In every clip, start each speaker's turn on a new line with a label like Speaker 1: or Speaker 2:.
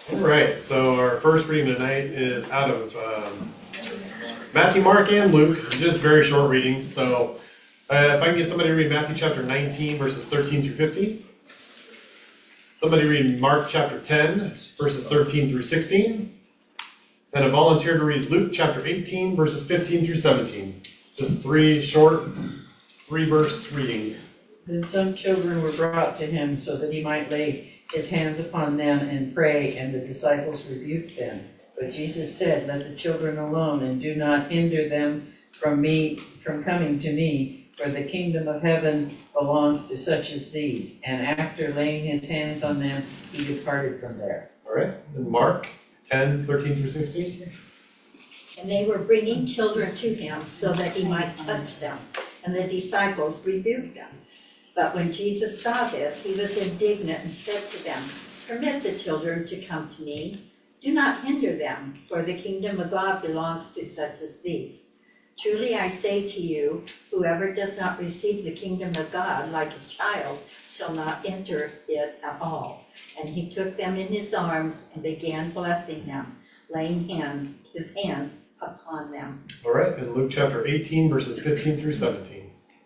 Speaker 1: All right, so our first reading tonight is out of Matthew, Mark, and Luke, just very short readings. So if I can get somebody to read Matthew chapter 19, verses 13 through 15. Somebody read Mark chapter 10, verses 13 through 16. And a volunteer to read Luke chapter 18, verses 15 through 17. Just three short, three-verse readings.
Speaker 2: Then some children were brought to him so that he might lay his hands upon them and pray, and the disciples rebuked them. But Jesus said, "Let the children alone, and do not hinder them from coming to me, for the kingdom of heaven belongs to such as these." And after laying his hands on them, he departed from there.
Speaker 1: All right, and Mark 10, 13 through 16.
Speaker 3: And they were bringing children to him so that he might touch them, and the disciples rebuked them. But when Jesus saw this, he was indignant and said to them, "Permit the children to come to me. Do not hinder them, for the kingdom of God belongs to such as these. Truly I say to you, whoever does not receive the kingdom of God like a child shall not enter it at all." And he took them in his arms and began blessing them, laying his hands upon them.
Speaker 1: All right, and Luke chapter 18, verses 15 through 17.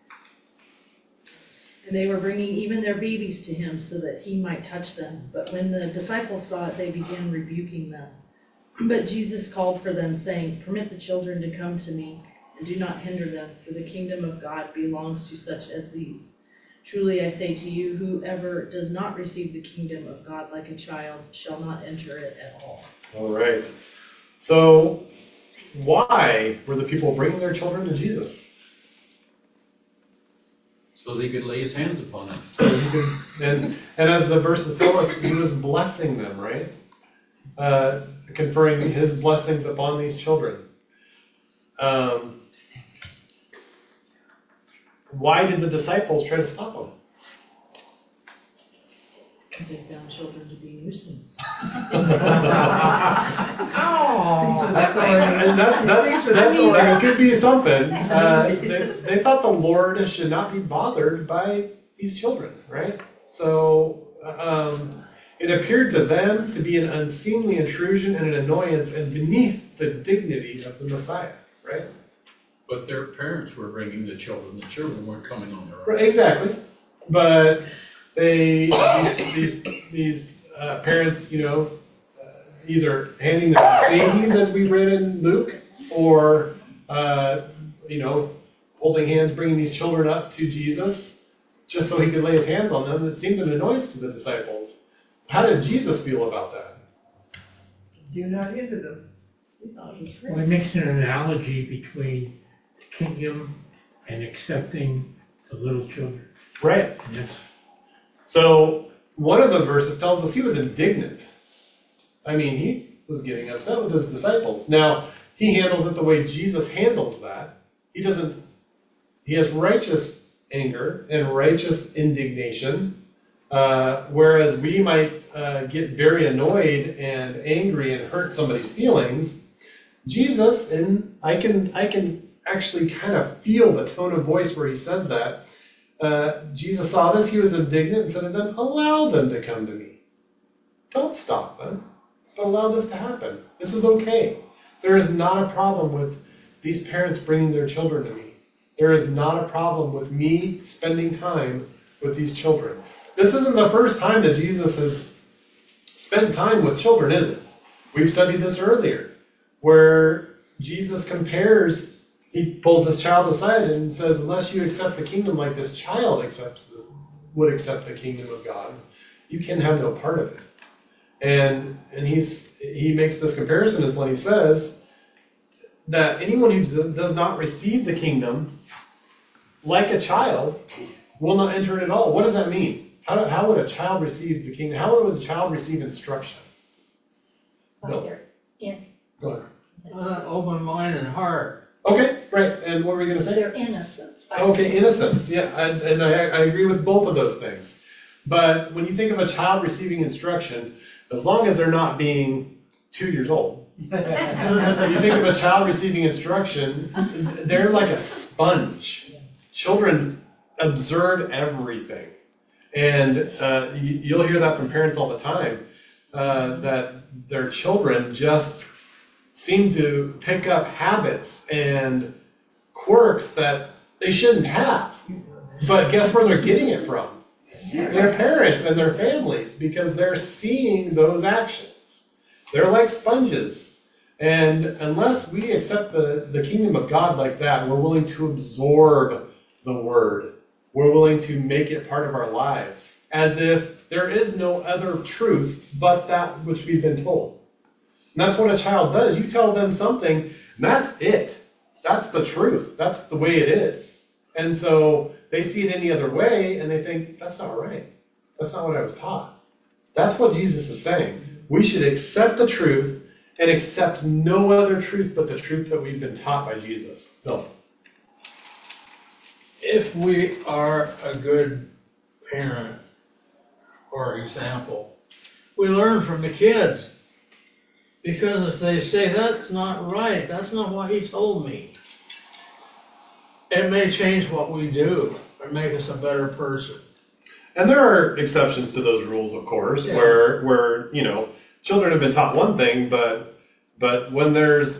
Speaker 4: And they were bringing even their babies to him so that he might touch them. But when the disciples saw it, they began rebuking them. But Jesus called for them, saying, "Permit the children to come to me, and do not hinder them, for the kingdom of God belongs to such as these. Truly I say to you, whoever does not receive the kingdom of God like a child shall not enter it at all." All
Speaker 1: right. So, why were the people bringing their children to Jesus?
Speaker 5: So they could lay his hands upon them.
Speaker 1: So he could, and as the verses tell us, he was blessing them, right? Conferring his blessings upon these children. Why did the disciples try to stop him?
Speaker 4: Because they found children to be nuisance.
Speaker 1: That could be something. They thought the Lord should not be bothered by these children, right? So it appeared to them to be an unseemly intrusion and an annoyance and beneath the dignity of the Messiah, right?
Speaker 5: But their parents were bringing the children. The children weren't coming on their own.
Speaker 1: Right, exactly. But these parents, either handing their babies, as we read in Luke, or holding hands, bringing these children up to Jesus, just so he could lay his hands on them. It seemed an annoyance to the disciples. How did Jesus feel about that?
Speaker 2: Do not hinder them.
Speaker 6: Well, he makes an analogy between the kingdom and accepting the little children.
Speaker 1: Right.
Speaker 6: Yes.
Speaker 1: So one of the verses tells us he was indignant. I mean, he was getting upset with his disciples. Now, he handles it the way Jesus handles that. He has righteous anger and righteous indignation, whereas we might get very annoyed and angry and hurt somebody's feelings. Jesus, and I can actually kind of feel the tone of voice where he says that. Jesus saw this, he was indignant and said to them, "Allow them to come to me. Don't stop them, but allow this to happen. This is okay. There is not a problem with these parents bringing their children to me. There is not a problem with me spending time with these children." This isn't the first time that Jesus has spent time with children, is it? We've studied this earlier, where Jesus he pulls this child aside and says, "Unless you accept the kingdom like this child would accept the kingdom of God, you can have no part of it." And he makes this comparison is when he says that anyone who does not receive the kingdom like a child will not enter it at all. What does that mean? How would a child receive the kingdom? How would a child receive instruction?
Speaker 3: Go
Speaker 1: ahead.
Speaker 5: Open-minded heart.
Speaker 1: Okay, right. And what were we going to say?
Speaker 3: Their innocence.
Speaker 1: Okay, innocence. Yeah, and I agree with both of those things. But when you think of a child receiving instruction, as long as they're not being 2 years old, you think of a child receiving instruction, they're like a sponge. Children absorb everything. And you'll hear that from parents all the time. that their children just seem to pick up habits and quirks that they shouldn't have. But guess where they're getting it from? Their parents and their families, because they're seeing those actions. They're like sponges. And unless we accept the kingdom of God like that, we're willing to absorb the word. We're willing to make it part of our lives, as if there is no other truth but that which we've been told. And that's what a child does. You tell them something, and that's it. That's the truth. That's the way it is. And so they see it any other way, and they think, that's not right. That's not what I was taught. That's what Jesus is saying. We should accept the truth and accept no other truth but the truth that we've been taught by Jesus. Bill.
Speaker 5: If we are a good parent, for example, we learn from the kids. Because if they say, that's not right, that's not what he told me, it may change what we do and make us a better person.
Speaker 1: And there are exceptions to those rules, of course, where children have been taught one thing, but when there's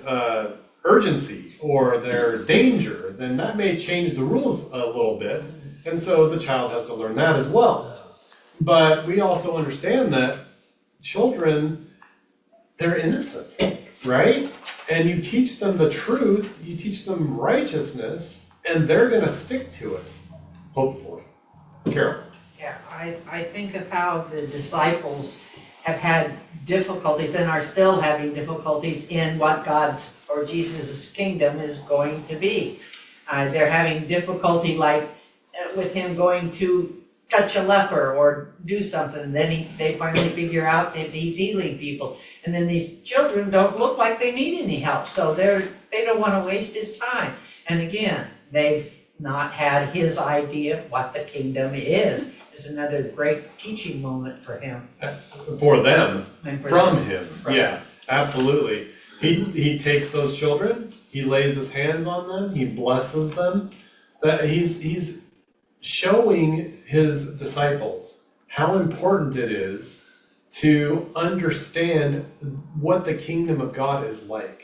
Speaker 1: urgency or there's danger, then that may change the rules a little bit. And so the child has to learn that as well. But we also understand that children, they're innocent, right? And you teach them the truth, you teach them righteousness, and they're going to stick to it, hopefully. Carol.
Speaker 2: Yeah, I think of how the disciples have had difficulties and are still having difficulties in what God's or Jesus' kingdom is going to be. They're having difficulty like with him going to touch a leper or do something. Then they finally figure out that he's healing people. And then these children don't look like they need any help. So they don't want to waste his time. And again, they've not had his idea of what the kingdom is. It's another great teaching moment for him.
Speaker 1: For them. From
Speaker 2: them.
Speaker 1: him. Yeah, absolutely. He takes those children, he lays his hands on them, he blesses them. That he's showing his disciples how important it is to understand what the kingdom of God is like.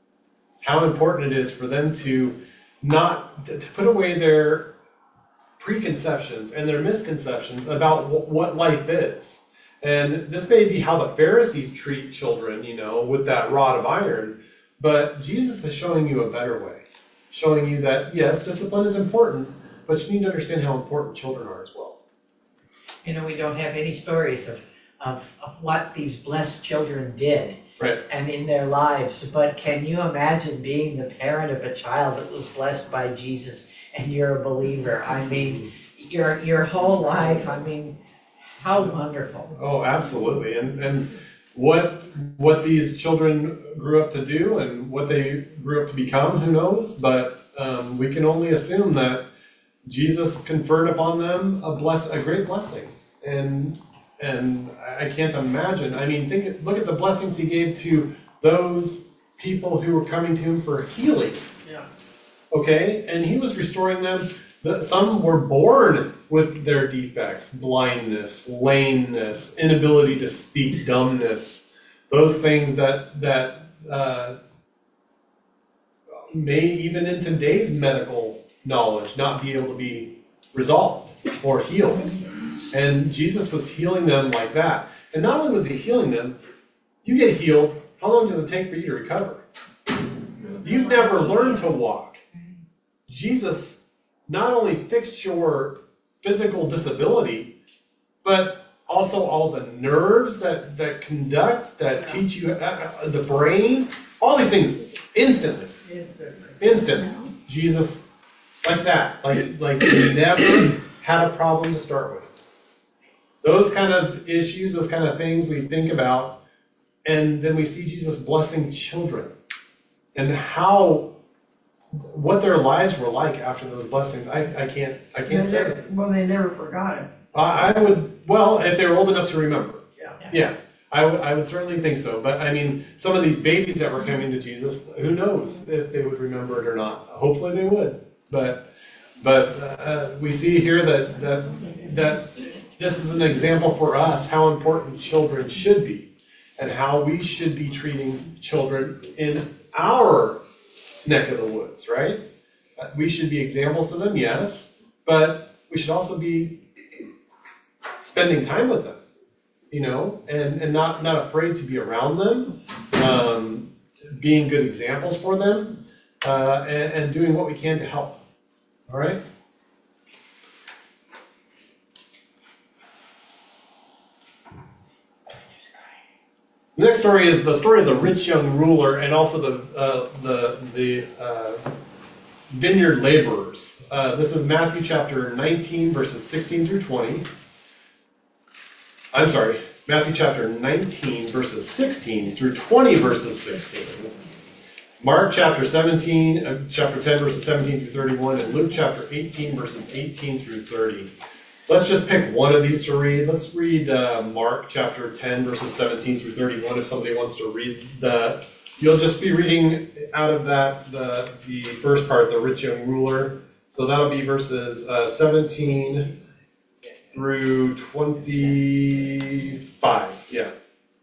Speaker 1: How important it is for them to put away their preconceptions and their misconceptions about what life is. And this may be how the Pharisees treat children, with that rod of iron, but Jesus is showing you a better way. Showing you that, yes, discipline is important, but you need to understand how important children are as well.
Speaker 2: We don't have any stories of what these blessed children did.
Speaker 1: Right.
Speaker 2: And in their lives. But can you imagine being the parent of a child that was blessed by Jesus and you're a believer? I mean, your whole life, how wonderful.
Speaker 1: Oh, absolutely. And what these children grew up to do and what they grew up to become, who knows? But we can only assume that Jesus conferred upon them a great blessing. And I can't imagine. Look at the blessings he gave to those people who were coming to him for healing.
Speaker 2: Yeah.
Speaker 1: Okay? And he was restoring them. Some were born with their defects, blindness, lameness, inability to speak, dumbness. Those things that may, even in today's medical knowledge, not be able to be resolved or healed. And Jesus was healing them like that. And not only was he healing them, you get healed, how long does it take for you to recover? You've never learned to walk. Jesus not only fixed your physical disability, but also all the nerves that conduct, that teach you the brain, all these things instantly. Instantly. Jesus, like that. Like he never had a problem to start with. Those kind of issues, those kind of things we think about, and then we see Jesus blessing children and what their lives were like after those blessings. I can't say.
Speaker 7: Well, they never forgot it.
Speaker 1: I would, if they were old enough to remember.
Speaker 7: Yeah.
Speaker 1: I would certainly think so. But some of these babies that were coming to Jesus, who knows if they would remember it or not. Hopefully they would. But we see here that this is an example for us how important children should be. and how we should be treating children in our neck of the woods, right? We should be examples to them, yes, but we should also be spending time with them, and not afraid to be around them, being good examples for them, and doing what we can to help. All right? The next story is the story of the rich young ruler and also the vineyard laborers. This is Matthew chapter 19, verses 16 through 20. I'm sorry, Matthew chapter 19, verses 16 through 20, verses 16. Mark chapter 10, verses 17 through 31, and Luke chapter 18, verses 18 through 30. Let's just pick one of these to read. Let's read Mark chapter 10, verses 17 through 31, if somebody wants to read that. You'll just be reading out of that the first part, the rich young ruler. So that'll be verses 17 through 25. Yeah.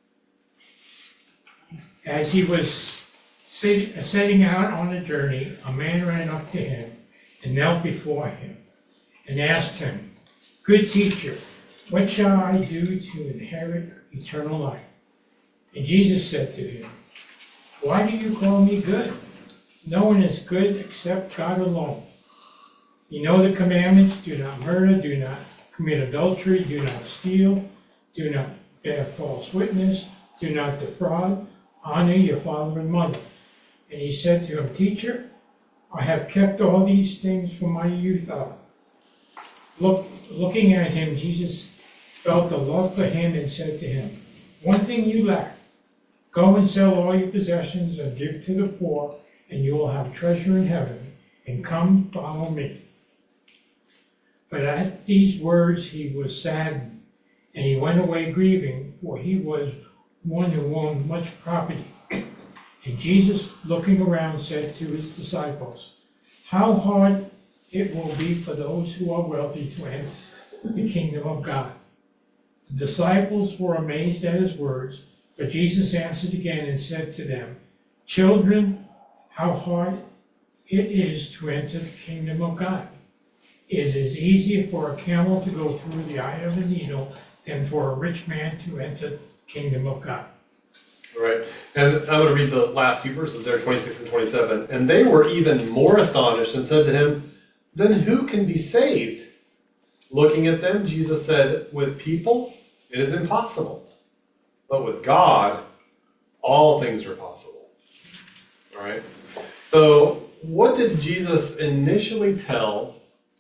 Speaker 6: As he was setting out on a journey, a man ran up to him and knelt before him and asked him, "Good teacher, what shall I do to inherit eternal life?" And Jesus said to him, "Why do you call me good? No one is good except God alone. You know the commandments: do not murder, do not commit adultery, do not steal, do not bear false witness, do not defraud, honor your father and mother." And he said to him, "Teacher, I have kept all these things from my youth up." Looking at him, Jesus felt a love for him and said to him, "One thing you lack. Go and sell all your possessions and give to the poor, and you will have treasure in heaven. And come, follow me." But at these words he was saddened, and he went away grieving, for he was one who owned much property. And Jesus, looking around, said to his disciples, "How hard it will be for those who are wealthy to enter the kingdom of God." The disciples were amazed at his words, but Jesus answered again and said to them, "Children, how hard it is to enter the kingdom of God. It is easier for a camel to go through the eye of a needle than for a rich man to enter the kingdom of God."
Speaker 1: All right. And I'm going to read the last two verses there, 26 and 27. "And they were even more astonished and said to him, 'Then who can be saved?' Looking at them, Jesus said, 'With people it is impossible, but with God all things are possible.'" All right. So what did Jesus initially tell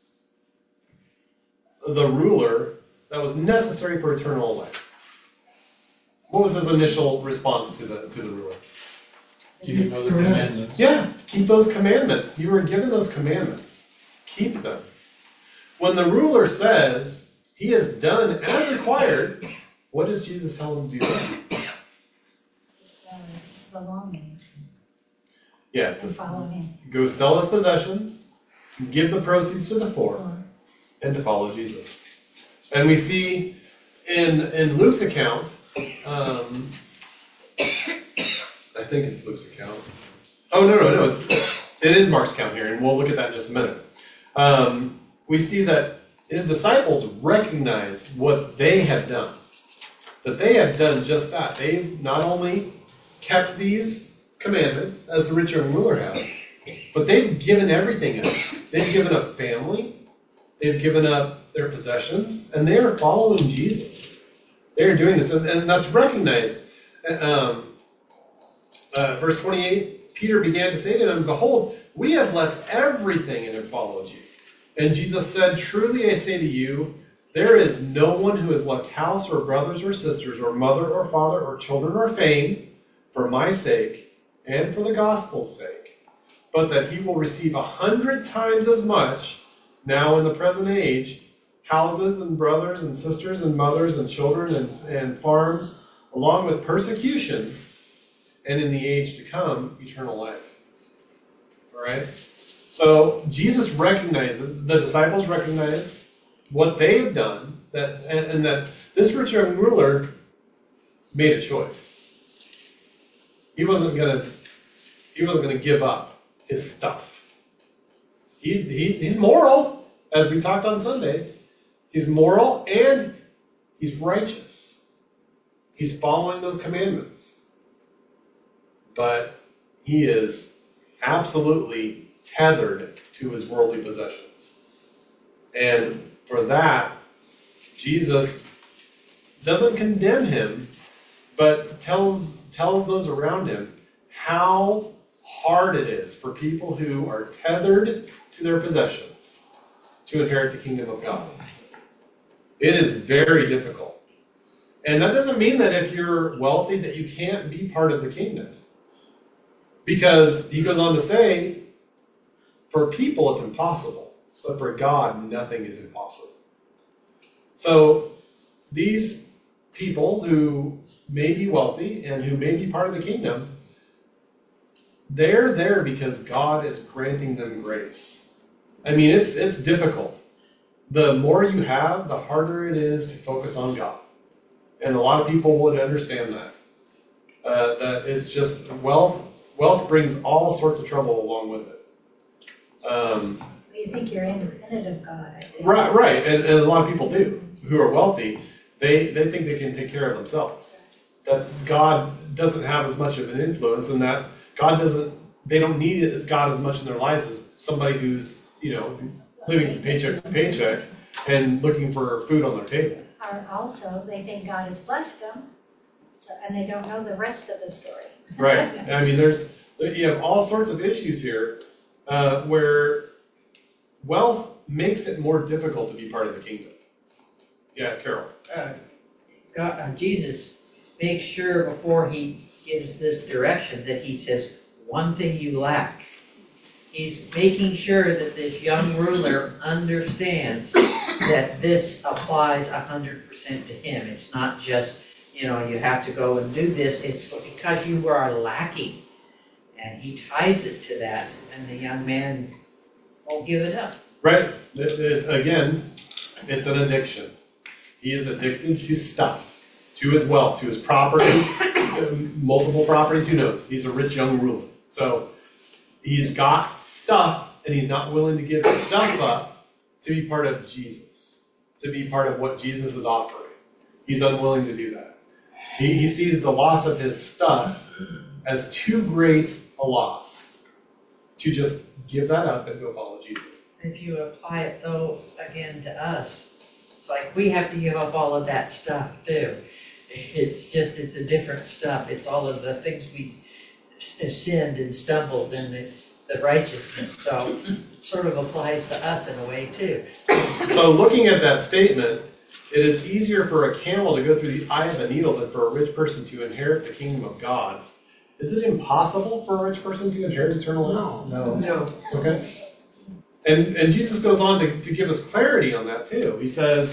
Speaker 1: the ruler that was necessary for eternal life? What was his initial response to the ruler?
Speaker 5: You know the commandments.
Speaker 1: Yeah, keep those commandments. You were given those commandments. Keep them. When the ruler says he has done as required, what does Jesus tell him to do then?
Speaker 3: Just as belonging
Speaker 1: Yeah,
Speaker 3: and follow him.
Speaker 1: go sell his possessions, give the proceeds to the poor, and to follow Jesus. And we see in Luke's account, I think it's Luke's account. Oh, no, it is Mark's account here, and we'll look at that in just a minute. We see that his disciples recognize what they have done. That they have done just that. They've not only kept these commandments, as the rich young ruler has, but they've given everything up. They've given up family, they've given up their possessions, and they are following Jesus. They are doing this, and that's recognized. Verse 28, Peter began to say to them, "Behold, we have left everything and have followed you." And Jesus said, "Truly I say to you, there is no one who has left house or brothers or sisters or mother or father or children or fame for my sake and for the gospel's sake, but that he will receive 100 times as much now in the present age, houses and brothers and sisters and mothers and children and farms, along with persecutions, and in the age to come, eternal life." All right? So Jesus recognizes, the disciples recognize what they have done, and that this rich young ruler made a choice. He wasn't gonna give up his stuff. He's moral, as we talked on Sunday. He's moral and he's righteous. He's following those commandments. But he is absolutely tethered to his worldly possessions. And for that, Jesus doesn't condemn him, but tells those around him how hard it is for people who are tethered to their possessions to inherit the kingdom of God. It is very difficult. And that doesn't mean that if you're wealthy that you can't be part of the kingdom. Because he goes on to say, for people it's impossible, but for God nothing is impossible. So these people who may be wealthy and who may be part of the kingdom, they're there because God is granting them grace. I mean, it's difficult. The more you have, the harder it is to focus on God. And a lot of people would understand that. That it's just wealth brings all sorts of trouble along with it.
Speaker 3: You think you're independent of God, I think.
Speaker 1: Right. And a lot of people do, who are wealthy. They think they can take care of themselves. That God doesn't have as much of an influence, and that they don't need God as much in their lives as somebody who's, living from paycheck to paycheck and looking for food on their table.
Speaker 3: Or also, they think God has blessed them, and they don't know the rest of the story.
Speaker 1: Right. I mean, you have all sorts of issues here where wealth makes it more difficult to be part of the kingdom. Yeah, Carol.
Speaker 2: Jesus makes sure before he gives this direction that he says, one thing you lack. He's making sure that this young ruler understands that this applies 100% to him. It's not just, you have to go and do this. It's because you are lacking. And he ties it to that, and the young man won't give it up.
Speaker 1: Right. Again, it's an addiction. He is addicted to stuff, to his wealth, to his property, multiple properties. Who knows? He's a rich young ruler. So he's got stuff, and he's not willing to give his stuff up to be part of Jesus, to be part of what Jesus is offering. He's unwilling to do that. He sees the loss of his stuff as too great a loss to just give that up and go follow Jesus.
Speaker 2: If you apply it, though, again to us, it's like we have to give up all of that stuff, too. It's a different stuff. It's all of the things we have sinned and stumbled, and it's the righteousness. So it sort of applies to us in a way, too.
Speaker 1: So looking at that statement, it is easier for a camel to go through the eye of a needle than for a rich person to inherit the kingdom of God. Is it impossible for a rich person to inherit eternal life?
Speaker 7: No.
Speaker 1: Okay. And Jesus goes on to give us clarity on that too. He says,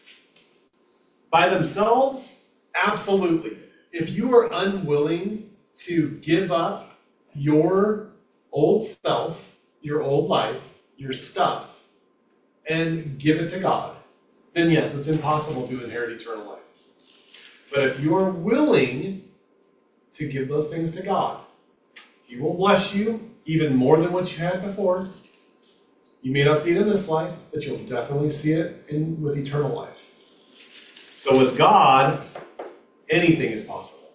Speaker 1: by themselves, absolutely. If you are unwilling to give up your old self, your old life, your stuff, and give it to God, then yes, it's impossible to inherit eternal life. But if you are willing to give those things to God, He will bless you even more than what you had before. You may not see it in this life, but you'll definitely see it with eternal life. So with God, anything is possible.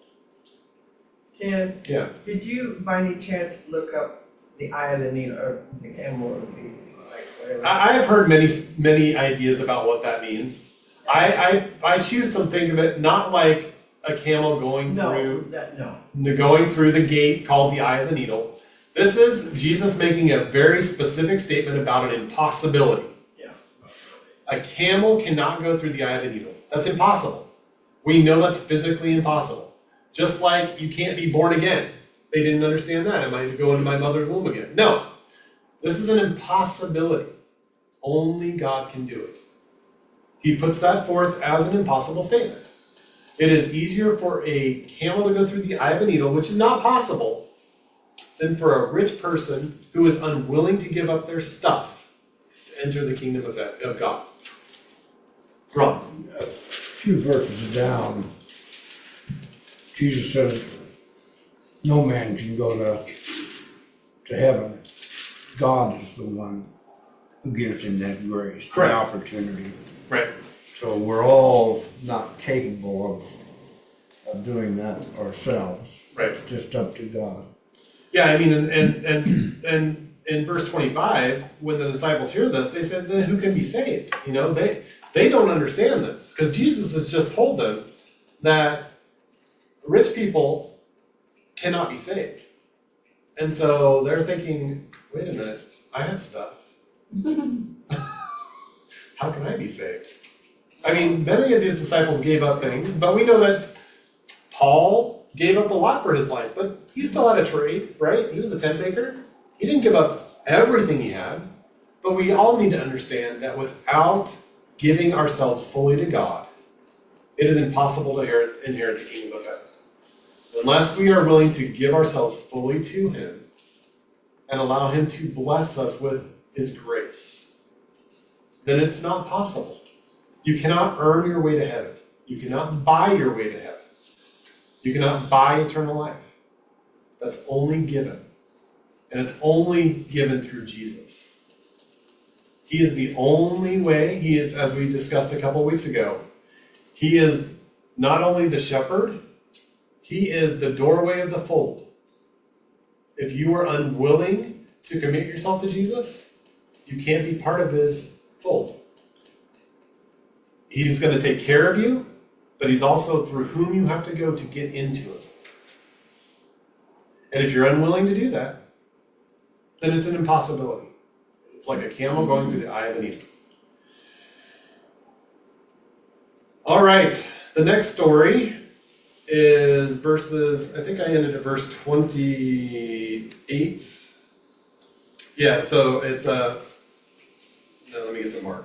Speaker 7: Ken,
Speaker 1: Yeah.
Speaker 7: did you by any chance look up the eye of the needle or the camel or whatever?
Speaker 1: I have heard many ideas about what that means. I choose to think of it not like a camel going through the gate called the eye of the needle. This is Jesus making a very specific statement about an impossibility.
Speaker 7: Yeah.
Speaker 1: A camel cannot go through the eye of the needle. That's impossible. We know that's physically impossible. Just like you can't be born again. They didn't understand that. Am I to go into my mother's womb again? No. This is an impossibility. Only God can do it. He puts that forth as an impossible statement. It is easier for a camel to go through the eye of a needle, which is not possible, than for a rich person who is unwilling to give up their stuff to enter the kingdom of God. Rob.
Speaker 8: A few verses down, Jesus says, no man can go to heaven. God is the one who gives him that grace, the
Speaker 1: Correct.
Speaker 8: opportunity.
Speaker 1: Right.
Speaker 8: So we're all not capable of doing that ourselves.
Speaker 1: Right.
Speaker 8: It's just up to God.
Speaker 1: Yeah, I mean, and in verse 25, when the disciples hear this, they said, then who can be saved? You know, they don't understand this because Jesus has just told them that rich people cannot be saved. And so they're thinking, wait a minute, I have stuff. How can I be saved? I mean, many of these disciples gave up things, but we know that Paul gave up a lot for his life, but he still had a trade, right? He was a tent maker. He didn't give up everything he had, but we all need to understand that without giving ourselves fully to God, it is impossible to inherit the kingdom of heaven. Unless we are willing to give ourselves fully to Him and allow Him to bless us with His grace, then it's not possible. You cannot earn your way to heaven. You cannot buy your way to heaven. You cannot buy eternal life. That's only given. And it's only given through Jesus. He is the only way. He is, as we discussed a couple weeks ago, He is not only the shepherd, He is the doorway of the fold. If you are unwilling to commit yourself to Jesus, you can't be part of His fold. He's going to take care of you, but He's also through whom you have to go to get into it. And if you're unwilling to do that, then it's an impossibility. It's like a camel going through the eye of a needle. All right, the next story is verses, I think I ended at verse 28. Yeah, so it's, no, let me get to Mark.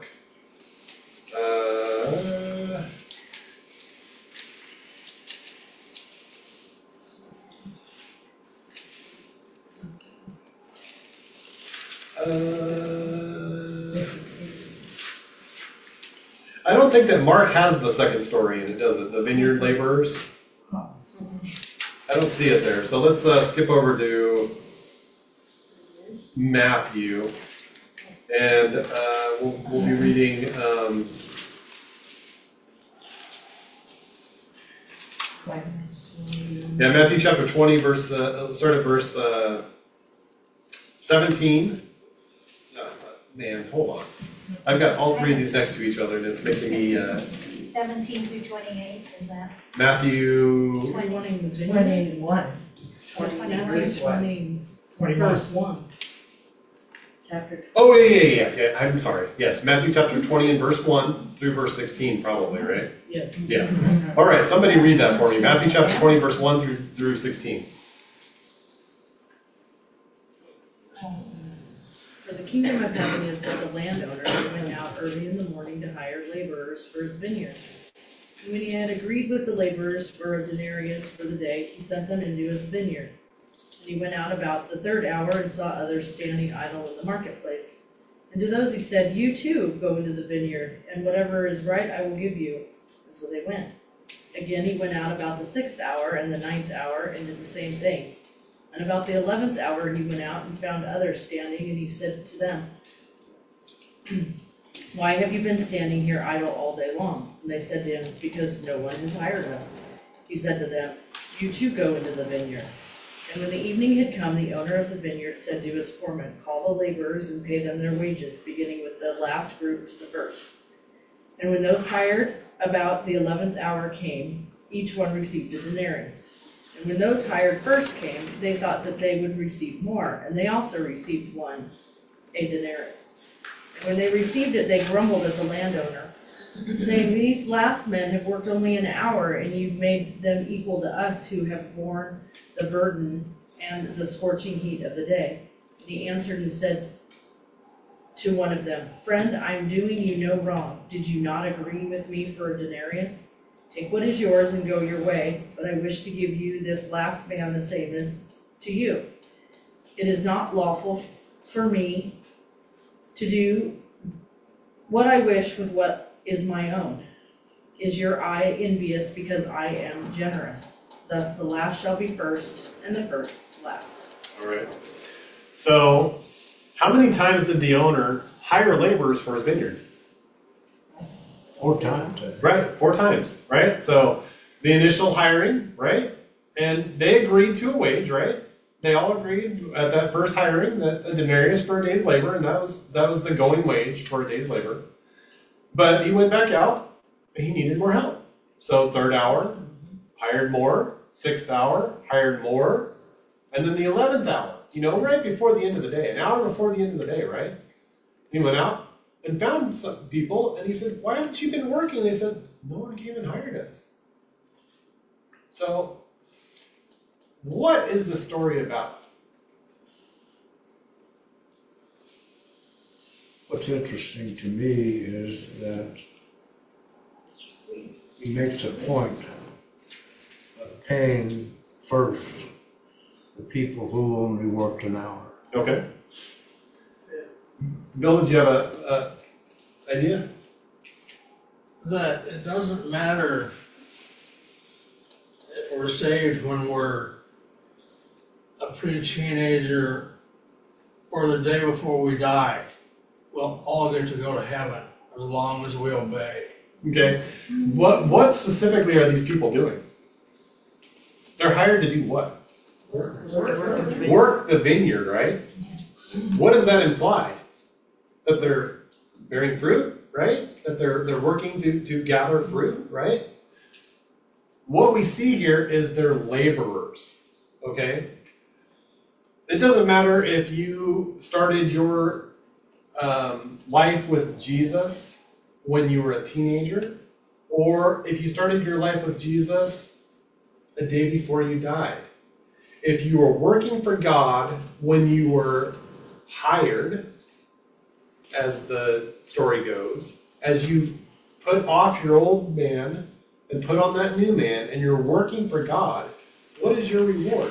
Speaker 1: I don't think that Mark has the second story in it, does it? The vineyard laborers? I don't see it there. So let's skip over to Matthew. And we'll be reading Matthew chapter 20, start at verse 17. Man, hold on. I've got all three of these next to each other, and it's making me...
Speaker 3: 17 through 28, is that?
Speaker 1: Matthew...
Speaker 2: 21.
Speaker 4: Matthew 20,
Speaker 6: 21.
Speaker 4: verse 1.
Speaker 2: Chapter
Speaker 1: Oh, yeah. I'm sorry. Yes, Matthew chapter 20 and verse 1 through verse 16, probably, right?
Speaker 4: Yes.
Speaker 1: Yeah. All right, somebody read that for me. Matthew chapter 20, verse 1 through 16.
Speaker 4: For the kingdom of heaven is that the landowner went out early in the morning to hire laborers for his vineyard. And when he had agreed with the laborers for a denarius for the day, he sent them into his vineyard. And he went out about the third hour and saw others standing idle in the marketplace. And to those he said, you too go into the vineyard, and whatever is right I will give you. And so they went. Again he went out about the 6th hour and the 9th hour and did the same thing. And about the 11th hour he went out and found others standing, and he said to them, why have you been standing here idle all day long? And they said to him, because no one has hired us. He said to them, you too go into the vineyard. And when the evening had come, the owner of the vineyard said to his foreman, call the laborers and pay them their wages, beginning with the last group to the first. And when those hired about the 11th hour came, each one received a denarius. And when those hired first came, they thought that they would receive more, and they also received one, a denarius. And when they received it, they grumbled at the landowner, saying, these last men have worked only an hour, and you've made them equal to us who have borne the burden and the scorching heat of the day. And he answered and said to one of them, friend, I'm doing you no wrong. Did you not agree with me for a denarius? Take what is yours and go your way, but I wish to give you this last man the same as to you. It is not lawful for me to do what I wish with what is my own. Is your eye envious because I am generous? Thus the last shall be first, and the first last.
Speaker 1: All right. So, how many times did the owner hire laborers for his vineyard?
Speaker 8: 4 times.
Speaker 1: Right, 4 times, right? So, the initial hiring, right? And they agreed to a wage, right? They all agreed at that first hiring that a denarius for a day's labor, and that was the going wage for a day's labor. But he went back out, and he needed more help. So 3rd hour, hired more. 6th hour, hired more. And then the 11th hour, right before the end of the day, an hour before the end of the day, right? He went out and found some people, and he said, "Why haven't you been working?" They said, "No one came and hired us." So, what is the story about?
Speaker 8: What's interesting to me is that he makes a point of paying first the people who only worked an hour.
Speaker 1: Okay. Bill, did you have a idea?
Speaker 5: That it doesn't matter if we're saved when we're a pre-teenager or the day before we die. We'll all get to go to heaven as long as we obey.
Speaker 1: Okay. What specifically are these people doing? They're hired to do what? Work the vineyard, right? What does that imply? That they're bearing fruit, right? That they're working to gather fruit, right? What we see here is they're laborers, okay? It doesn't matter if you started your life with Jesus when you were a teenager, or if you started your life with Jesus a day before you died. If you were working for God when you were hired, as the story goes, as you put off your old man and put on that new man, and you're working for God, what is your reward?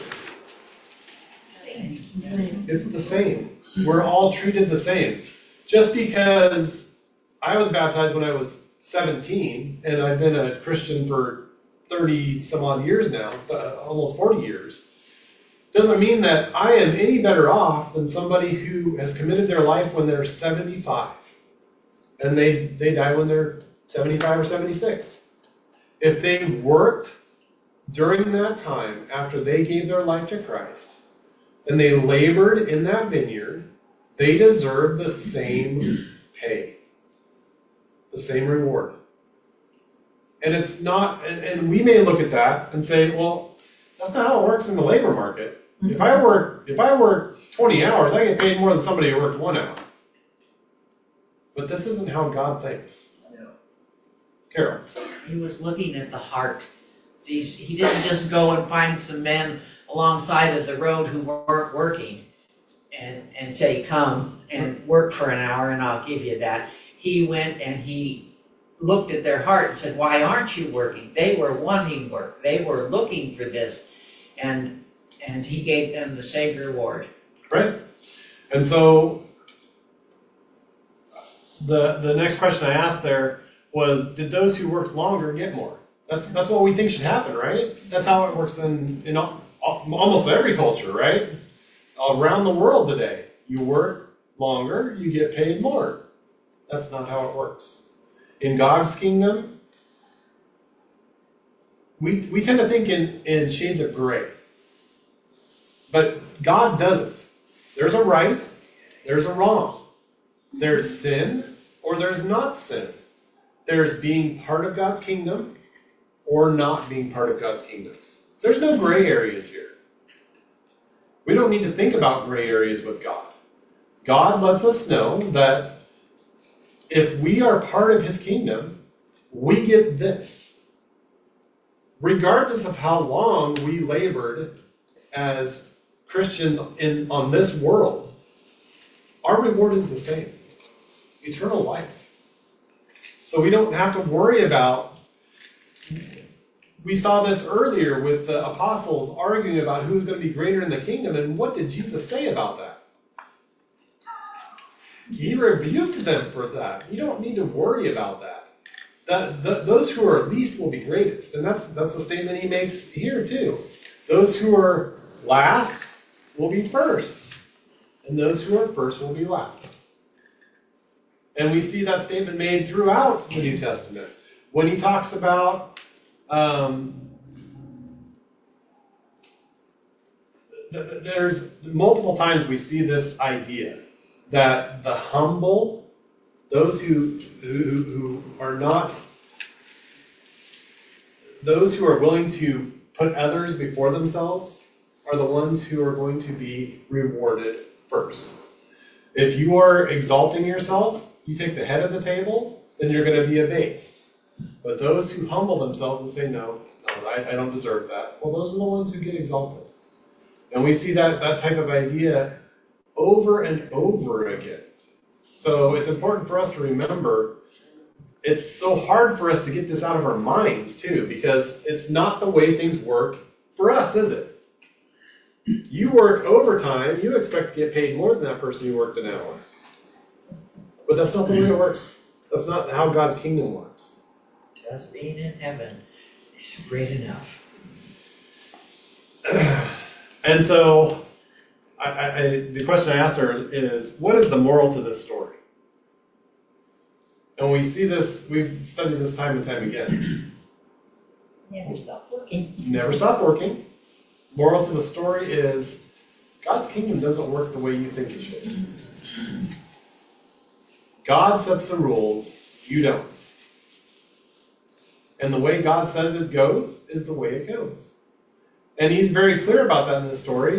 Speaker 1: It's the same. We're all treated the same. Just because I was baptized when I was 17, and I've been a Christian for 30 some odd years now, almost 40 years, doesn't mean that I am any better off than somebody who has committed their life when they're 75. And they die when they're 75 or 76. If they worked during that time after they gave their life to Christ, and they labored in that vineyard, they deserve the same pay, the same reward. And it's not, and we may look at that and say, well, that's not how it works in the labor market. If I work 20 hours, I get paid more than somebody who worked 1 hour. But this isn't how God thinks. Carol.
Speaker 2: He was looking at the heart. He didn't just go and find some men alongside of the road who weren't working and say, "Come and work for an hour and I'll give you that." He went and he looked at their heart and said, "Why aren't you working?" They were wanting work. They were looking for this. And he gave them the same reward.
Speaker 1: Right. And so the next question I asked there was, did those who worked longer get more? That's what we think should happen, right? That's how it works in almost every culture, right? Around the world today. You work longer, you get paid more. That's not how it works. In God's kingdom, we tend to think in shades of gray. But God doesn't. There's a right, there's a wrong. There's sin, or there's not sin. There's being part of God's kingdom, or not being part of God's kingdom. There's no gray areas here. We don't need to think about gray areas with God. God lets us know that if we are part of His kingdom, we get this. Regardless of how long we labored as Christians on this world, our reward is the same. Eternal life. So we don't have to worry about. We saw this earlier with the apostles arguing about who's going to be greater in the kingdom, and what did Jesus say about that? He rebuked them for that. You don't need to worry about that. those who are least will be greatest. And that's the statement he makes here too. Those who are last will be first. And those who are first will be last. And we see that statement made throughout the New Testament. When he talks about there's multiple times we see this idea that the humble, those who are not, those who are willing to put others before themselves are the ones who are going to be rewarded first. If you are exalting yourself, you take the head of the table, then you're going to be a base. But those who humble themselves and say, no, I don't deserve that, well, those are the ones who get exalted. And we see that type of idea over and over again. So it's important for us to remember, it's so hard for us to get this out of our minds, too, because it's not the way things work for us, is it? You work overtime, you expect to get paid more than that person who worked an hour. But that's not the way it works. That's not how God's kingdom works.
Speaker 2: Just being in heaven is great enough.
Speaker 1: And so, the question I asked her is, what is the moral to this story? And we see this, we've studied this time and time again.
Speaker 3: Never stop working.
Speaker 1: Never stop working. Moral to the story is, God's kingdom doesn't work the way you think it should. God sets the rules, you don't. And the way God says it goes is the way it goes. And he's very clear about that in the story.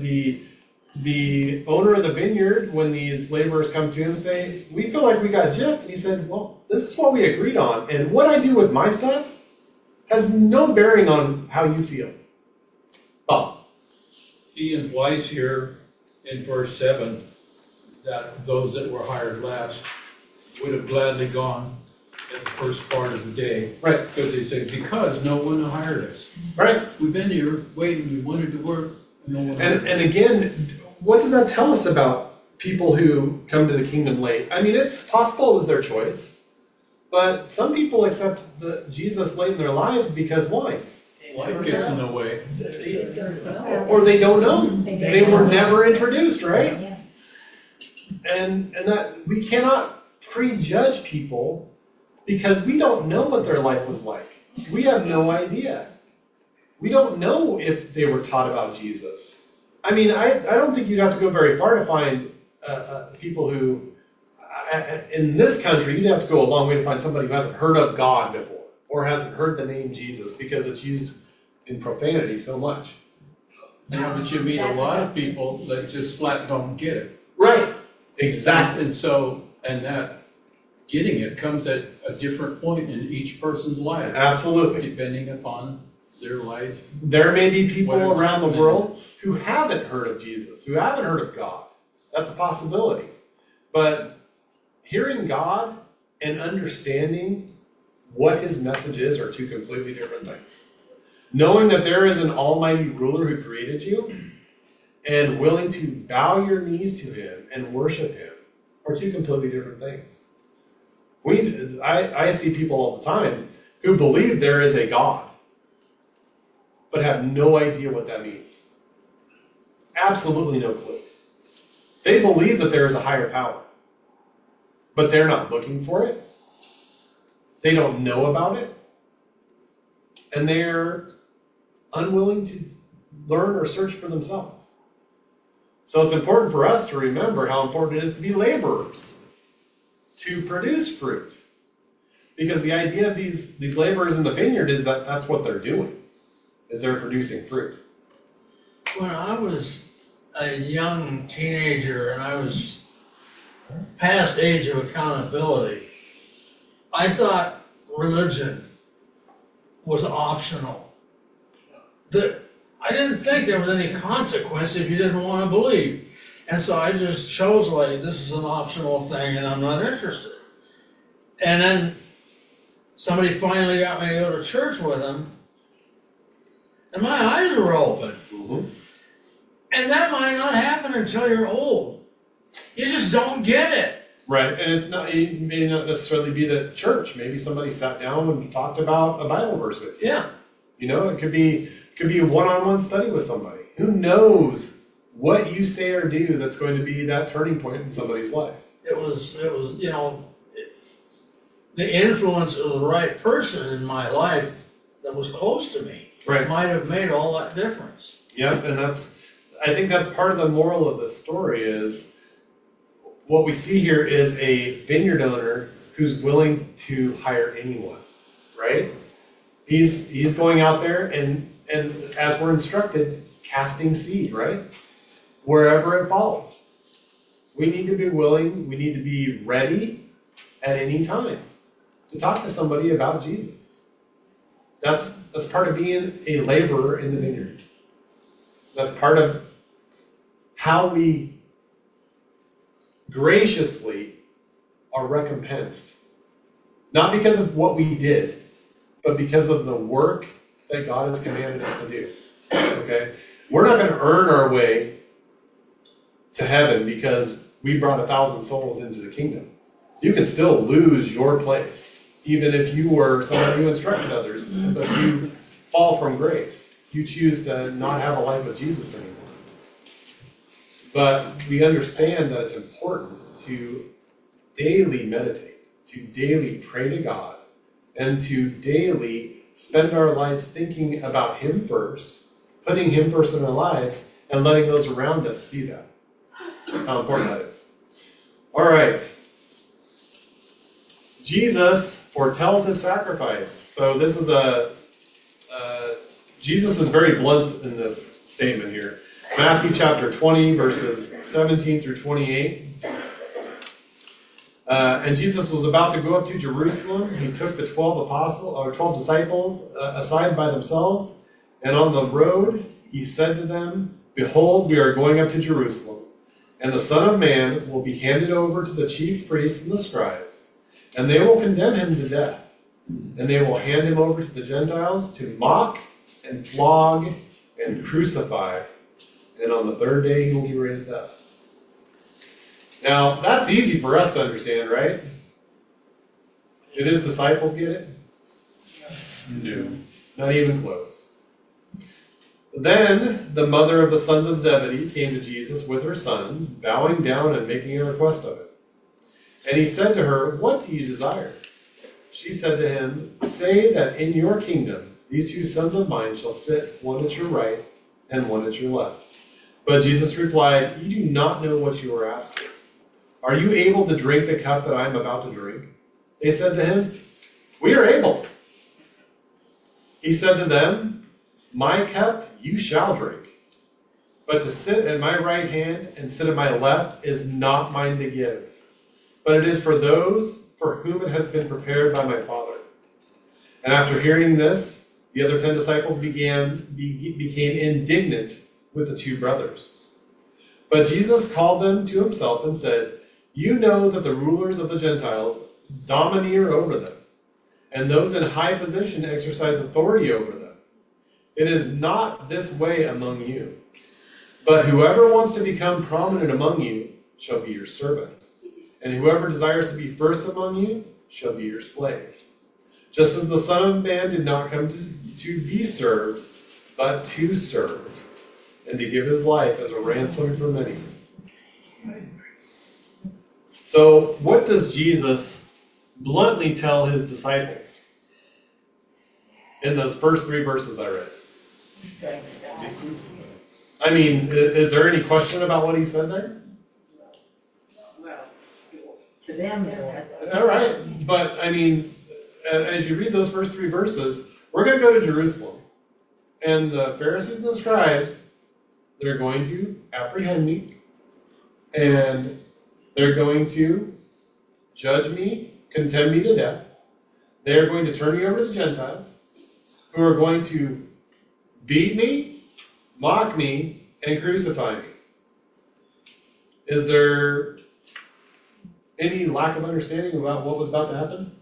Speaker 1: The owner of the vineyard, when these laborers come to him, say, we feel like we got gypped. And he said, well, this is what we agreed on. And what I do with my stuff has no bearing on how you feel. Bob.
Speaker 9: He implies here in verse 7 that those that were hired last would have gladly gone in the first part of the day.
Speaker 1: Right.
Speaker 9: Because they say, because no one hired us.
Speaker 1: Right.
Speaker 9: We've been here waiting, we wanted to work, no one hired us.
Speaker 1: And again, what does that tell us about people who come to the kingdom late? I mean, it's possible it was their choice. But some people accept Jesus late in their lives because why?
Speaker 9: Life gets in the way.
Speaker 1: Or they don't know. They were never introduced, right?
Speaker 3: Yeah.
Speaker 1: And that we cannot prejudge people because we don't know what their life was like. We have no idea. We don't know if they were taught about Jesus. I mean, I don't think you'd have to go very far to find people who, in this country, you'd have to go a long way to find somebody who hasn't heard of God before or hasn't heard the name Jesus because it's used in profanity so much.
Speaker 9: Yeah, but you meet a lot of people that just flat don't get it.
Speaker 1: Right. Exactly.
Speaker 9: And so, and that getting it comes at a different point in each person's life.
Speaker 1: Absolutely.
Speaker 9: Depending upon their life.
Speaker 1: There may be people around the world who haven't heard of Jesus, who haven't heard of God. That's a possibility. But hearing God and understanding what his message is are two completely different things. Knowing that there is an almighty ruler who created you and willing to bow your knees to him and worship him are two completely different things. I see people all the time who believe there is a God, but have no idea what that means. Absolutely no clue. They believe that there is a higher power, but they're not looking for it. They don't know about it. And they're unwilling to learn or search for themselves. So it's important for us to remember how important it is to be laborers, to produce fruit. Because the idea of these laborers in the vineyard is that that's what they're doing, is they're producing fruit.
Speaker 5: When I was a young teenager and I was past age of accountability, I thought religion was optional. I didn't think there was any consequence if you didn't want to believe. And so I just chose, like, this is an optional thing and I'm not interested. And then somebody finally got me to go to church with them, and my eyes were open.
Speaker 1: Mm-hmm.
Speaker 5: And that might not happen until you're old. You just don't get it.
Speaker 1: Right, and it's not. It may not necessarily be the church. Maybe somebody sat down and talked about a Bible verse with you.
Speaker 5: Yeah.
Speaker 1: You know, it could be a one-on-one study with somebody. Who knows what you say or do that's going to be that turning point in somebody's life?
Speaker 5: It was, the influence of the right person in my life that was close to me
Speaker 1: Right.
Speaker 5: might have made all that difference.
Speaker 1: Yep, and I think that's part of the moral of the story is what we see here is a vineyard owner who's willing to hire anyone, right? He's going out there and as we're instructed, casting seed, right? Wherever it falls. We need to be willing, we need to be ready at any time to talk to somebody about Jesus. That's part of being a laborer in the vineyard. That's part of how we graciously are recompensed. Not because of what we did, but because of the work that God has commanded us to do. Okay? We're not going to earn our way to heaven because we brought 1,000 souls into the kingdom. You can still lose your place, even if you were somebody who instructed others, but you fall from grace. You choose to not have a life with Jesus anymore. But we understand that it's important to daily meditate, to daily pray to God, and to daily spend our lives thinking about Him first, putting Him first in our lives, and letting those around us see that. How important that is. All right. Jesus foretells His sacrifice. So this is Jesus is very blunt in this statement here. Matthew chapter 20, verses 17 through 28. And Jesus was about to go up to Jerusalem. He took the 12 disciples aside by themselves, and on the road He said to them, "Behold, we are going up to Jerusalem, and the Son of Man will be handed over to the chief priests and the scribes, and they will condemn Him to death, and they will hand Him over to the Gentiles to mock and flog and crucify, and on the third day He will be raised up." Now, that's easy for us to understand, right? Did His disciples get it? No. Not even close. Then the mother of the sons of Zebedee came to Jesus with her sons, bowing down and making a request of Him. And He said to her, "What do you desire?" She said to Him, "Say that in your kingdom these 2 sons of mine shall sit, one at your right and one at your left." But Jesus replied, "You do not know what you are asking. Are you able to drink the cup that I am about to drink?" They said to Him, "We are able." He said to them, "My cup you shall drink. But to sit at my right hand and sit at my left is not mine to give, but it is for those for whom it has been prepared by my Father." And after hearing this, the other 10 disciples became indignant with the 2 brothers. But Jesus called them to Himself and said, "You know that the rulers of the Gentiles domineer over them, and those in high position exercise authority over them. It is not this way among you. But whoever wants to become prominent among you shall be your servant, and whoever desires to be first among you shall be your slave. Just as the Son of Man did not come to be served, but to serve, and to give His life as a ransom for many." So, what does Jesus bluntly tell His disciples in those first 3 verses I read? I mean, is there any question about what He said there?
Speaker 3: Well, to them it was.
Speaker 1: All right, but I mean, as you read those first 3 verses, we're going to go to Jerusalem, and the Pharisees and the scribes, they're going to apprehend me, and they're going to judge me, condemn me to death. They're going to turn me over to the Gentiles, who are going to beat me, mock me, and crucify me. Is there any lack of understanding about what was about to happen?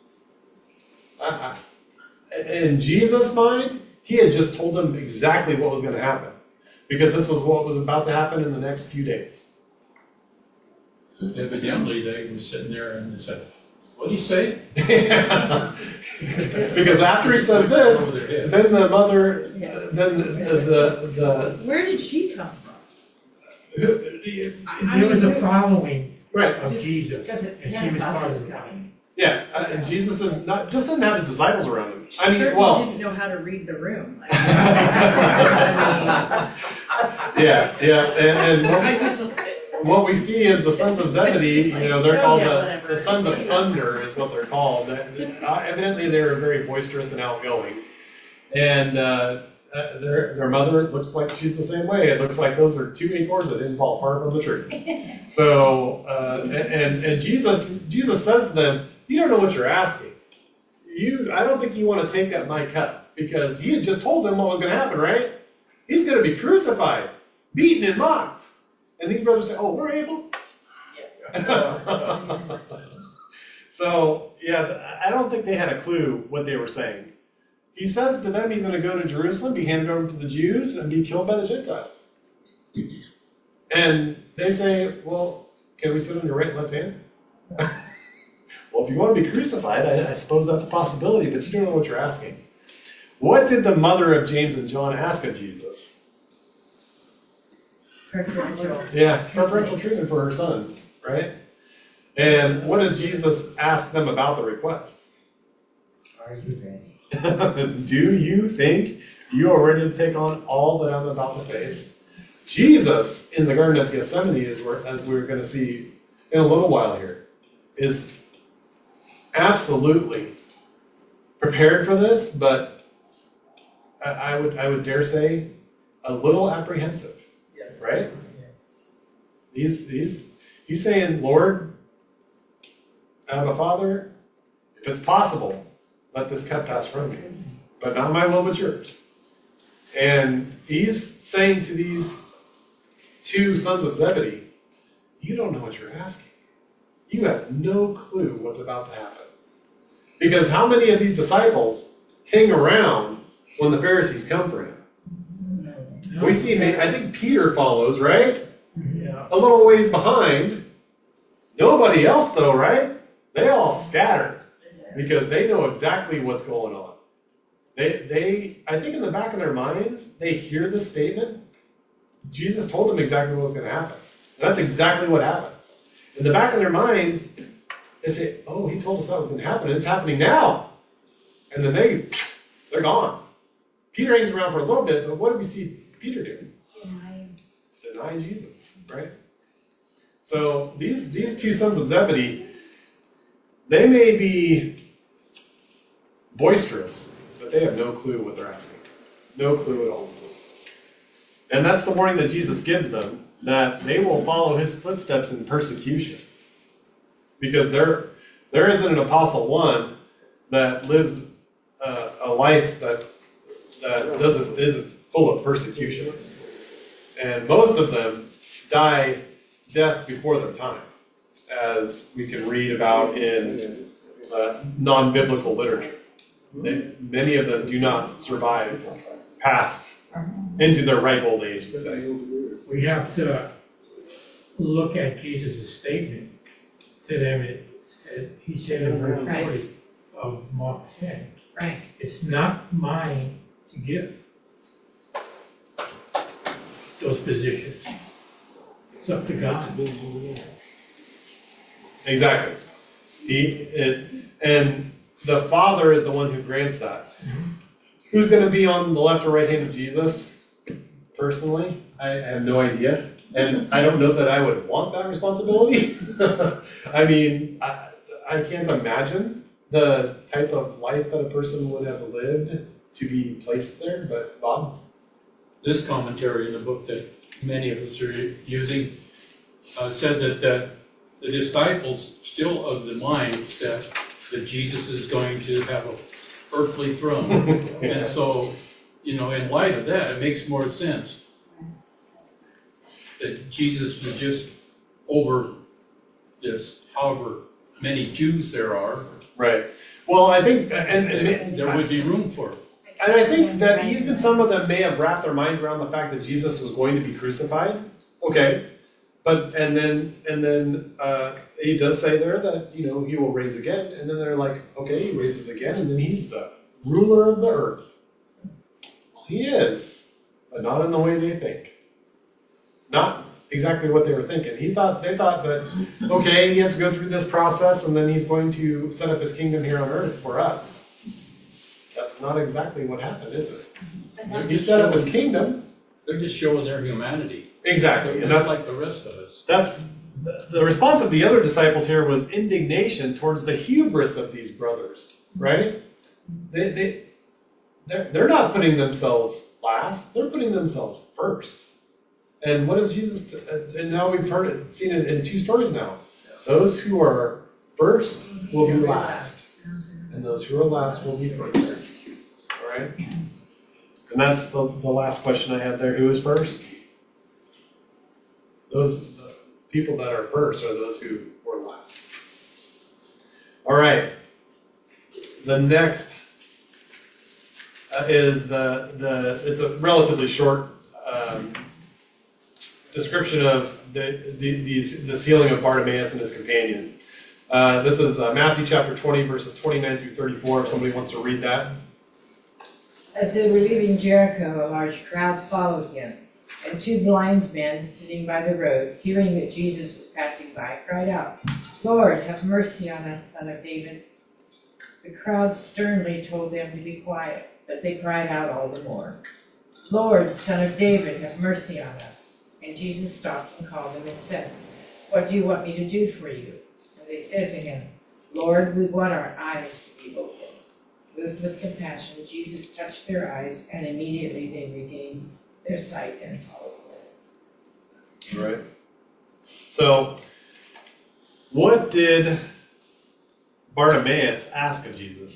Speaker 1: In Jesus' mind, He had just told them exactly what was going to happen, because this was what was about to happen in the next few days.
Speaker 9: Evidently, they were sitting there and they said, "What do you say?"
Speaker 1: Because after he says
Speaker 9: Over their
Speaker 1: this,
Speaker 9: head.
Speaker 1: then the mother, then the
Speaker 4: Where did she come from?
Speaker 6: There was a following
Speaker 1: right.
Speaker 6: of Jesus, and she was part of the following.
Speaker 1: Yeah, and Jesus is not just doesn't have his disciples around him. I mean,
Speaker 4: Certainly
Speaker 1: well,
Speaker 4: didn't know how to read the room.
Speaker 1: yeah, and
Speaker 4: I just,
Speaker 1: what we see is the sons of Zebedee. You know, they're
Speaker 4: Oh,
Speaker 1: called
Speaker 4: yeah,
Speaker 1: the
Speaker 4: whatever.
Speaker 1: sons of thunder, is what they're called. Evidently, they're very boisterous and outgoing, and their mother looks like she's the same way. It looks like those are two acorns that didn't fall far from the tree. So, and Jesus says to them, "You don't know what you're asking. I don't think you want to take up my cup," because he had just told them what was going to happen, right? He's going to be crucified, beaten, and mocked. And these brothers say, "Oh, we're able." So, yeah, I don't think they had a clue what they were saying. He says to them he's going to go to Jerusalem, be handed over to the Jews, and be killed by the Gentiles. And they say, "Well, can we sit on your right and left hand?" Well, if you want to be crucified, I suppose that's a possibility, but you don't know what you're asking. What did the mother of James and John ask of Jesus? Preferential treatment for her sons, right? And what does Jesus ask them about the request?
Speaker 6: Are you ready?
Speaker 1: Do you think you are ready to take on all that I'm about to face? Jesus, in the Garden of Gethsemane, as we're going to see in a little while here, is absolutely prepared for this, but I would dare say a little apprehensive, right? He's saying, "Lord, Abba Father, if it's possible, let this cup pass from me, but not my will but yours." And he's saying to these two sons of Zebedee, "You don't know what you're asking. You have no clue what's about to happen." Because how many of these disciples hang around when the Pharisees come for him? We see, I think Peter follows, right?
Speaker 6: Yeah.
Speaker 1: A little ways behind. Nobody else, though, right? They all scatter because they know exactly what's going on. I think in the back of their minds, they hear this statement. Jesus told them exactly what was going to happen. And that's exactly what happens. In the back of their minds, they say, "Oh, he told us that was going to happen, and it's happening now." And then they're gone. Peter hangs around for a little bit, but what do we see Peter do? Deny Jesus, right? So these two sons of Zebedee, they may be boisterous, but they have no clue what they're asking. No clue at all. And that's the warning that Jesus gives them, that they will follow his footsteps in persecution. Because there isn't an apostle one that lives a life that isn't full of persecution. And most of them die deaths before their time, as we can read about in non-biblical literature. Many of them do not survive past into their ripe old age, let's say.
Speaker 6: We have to look at Jesus' statement to them. He said in verse 40 of Mark 10,
Speaker 2: Right.
Speaker 6: "It's not mine to give those positions. It's up to God."
Speaker 1: Exactly. And the Father is the one who grants that. Who's going to be on the left or right hand of Jesus? Personally, I have no idea. And I don't know that I would want that responsibility. I mean, I can't imagine the type of life that a person would have lived to be placed there. But Bob?
Speaker 9: This commentary in the book that many of us are using said that the disciples still of the mindset that Jesus is going to have an earthly throne. And so, in light of that, it makes more sense that Jesus would just over this, however many Jews there are.
Speaker 1: Right. Well, I think, and
Speaker 9: there would be room for it.
Speaker 1: And I think that even some of them may have wrapped their mind around the fact that Jesus was going to be crucified. Okay. and then he does say there that he will raise again, and then they're like, okay, he raises again, and then he's the ruler of the earth. Well, he is, but not in the way they think. Not exactly what they were thinking. They thought that okay, he has to go through this process, and then he's going to set up his kingdom here on earth for us. That's not exactly what happened, is it? He set up his kingdom.
Speaker 9: They're just showing their humanity.
Speaker 1: Exactly, and
Speaker 9: Just
Speaker 1: that's
Speaker 9: like the rest of us.
Speaker 1: That's the response of the other disciples here was indignation towards the hubris of these brothers, right? They're not putting themselves last; they're putting themselves first. And what is Jesus? And now we've seen it in two stories now. Those who are first will be last, and those who are last will be first. All right. And that's the last question I had there. Who is first? The people that are first are those who were last. All right. The next is it's a relatively short description of the healing of Bartimaeus and his companion. This is Matthew chapter 20, verses 29 through 34, if somebody wants to read that.
Speaker 10: As they were leaving Jericho, a large crowd followed him, and two blind men sitting by the road, hearing that Jesus was passing by, cried out, "Lord, have mercy on us, Son of David." The crowd sternly told them to be quiet, but they cried out all the more, "Lord, Son of David, have mercy on us." And Jesus stopped and called them and said, "What do you want me to do for you?" And they said to him, "Lord, we want our eyes to be opened." Moved with compassion, Jesus touched their eyes, and immediately they regained their sight and followed him.
Speaker 1: All right. So, what did Bartimaeus ask of Jesus?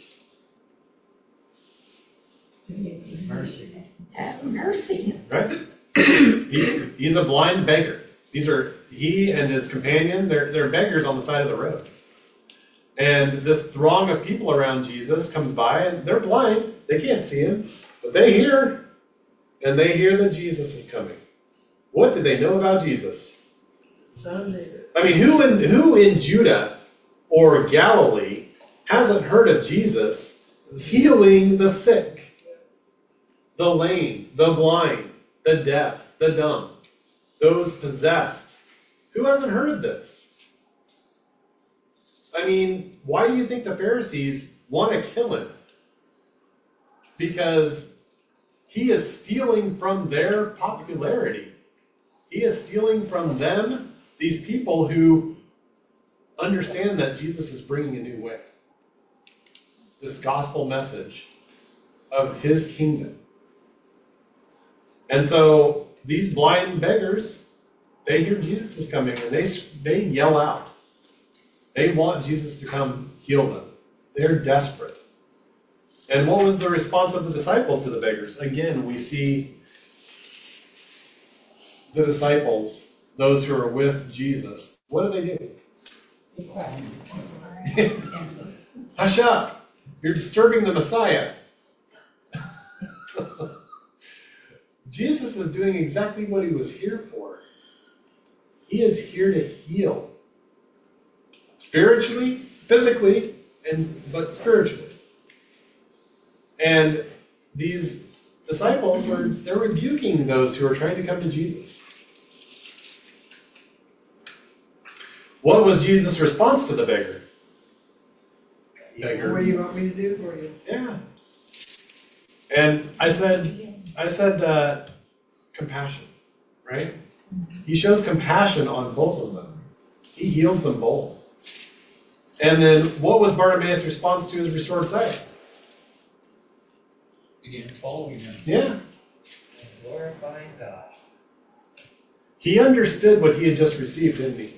Speaker 10: Mercy.
Speaker 3: Have mercy.
Speaker 1: Right? He's a blind beggar. He and his companion, they're beggars on the side of the road. And this throng of people around Jesus comes by, and they're blind. They can't see him, but they hear, and they hear that Jesus is coming. What did they know about Jesus? I mean, who in Judah or Galilee hasn't heard of Jesus healing the sick, the lame, the blind, the deaf, the dumb, those possessed? Who hasn't heard of this? I mean, why do you think the Pharisees want to kill him? Because he is stealing from their popularity. He is stealing from them, these people who understand that Jesus is bringing a new way. This gospel message of his kingdom. And so these blind beggars, they hear Jesus is coming, and they yell out. They want Jesus to come heal them. They're desperate. And what was the response of the disciples to the beggars? Again, we see the disciples, those who are with Jesus. What do?
Speaker 10: Be quiet.
Speaker 1: Hush up! You're disturbing the Messiah. Jesus is doing exactly what he was here for. He is here to heal. Spiritually, physically, but spiritually. And these disciples they're rebuking those who are trying to come to Jesus. What was Jesus' response to the beggar?
Speaker 7: What do you want me to do for you?
Speaker 1: Yeah. And I said compassion, right? He shows compassion on both of them. He heals them both. And then what was Bartimaeus' response to his restored sight?
Speaker 9: Began following him.
Speaker 1: Yeah.
Speaker 10: Glorifying God.
Speaker 1: He understood what he had just received, didn't he?